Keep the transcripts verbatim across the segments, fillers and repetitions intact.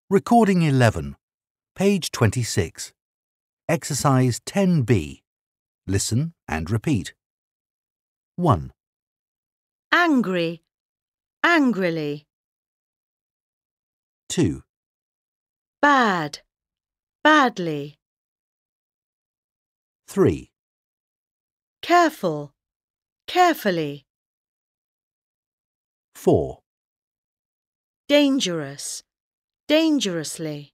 Recording eleven, page twenty-six. Exercise ten B. Listen and repeat. one. Angry, angrily. two. Bad, badly. three. Careful, carefully. four. Dangerous, dangerously.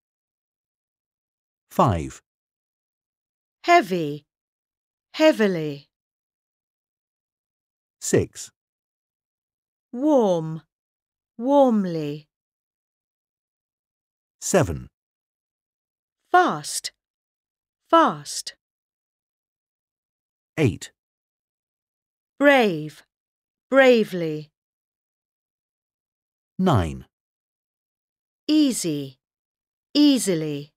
five. Heavy, heavily. six. Warm, warmly. seven. Fast, fast. eight. Brave, bravely. nine. Easy, easily.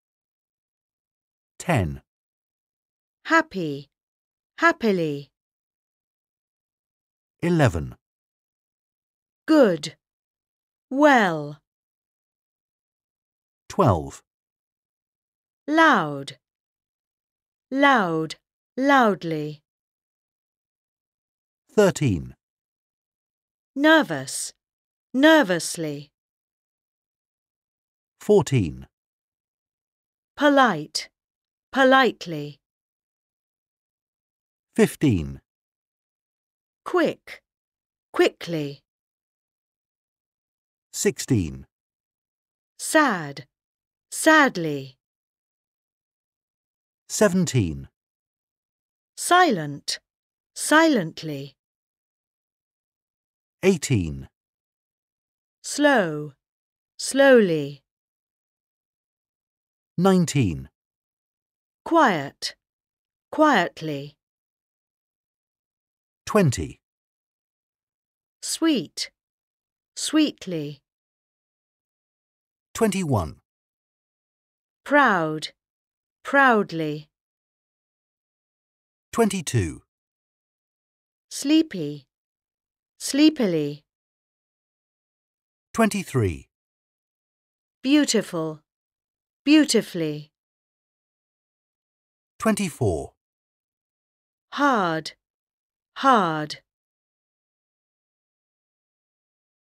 ten. Happy, happily. eleven. Good, well. twelve. Loud, loud, loudly. thirteen. Nervous, nervously. fourteen. Polite, politely. fifteen. Quick, quickly. sixteen. Sad, sadly. seventeen. Silent, silently. eighteen. Slow, slowly. nineteen. Quiet, quietly. twenty. Sweet, sweetly. twenty-one. Proud, proudly. twenty-two. Sleepy, sleepily. twenty-three. Beautiful, beautifully. twenty-four. Hard, hard.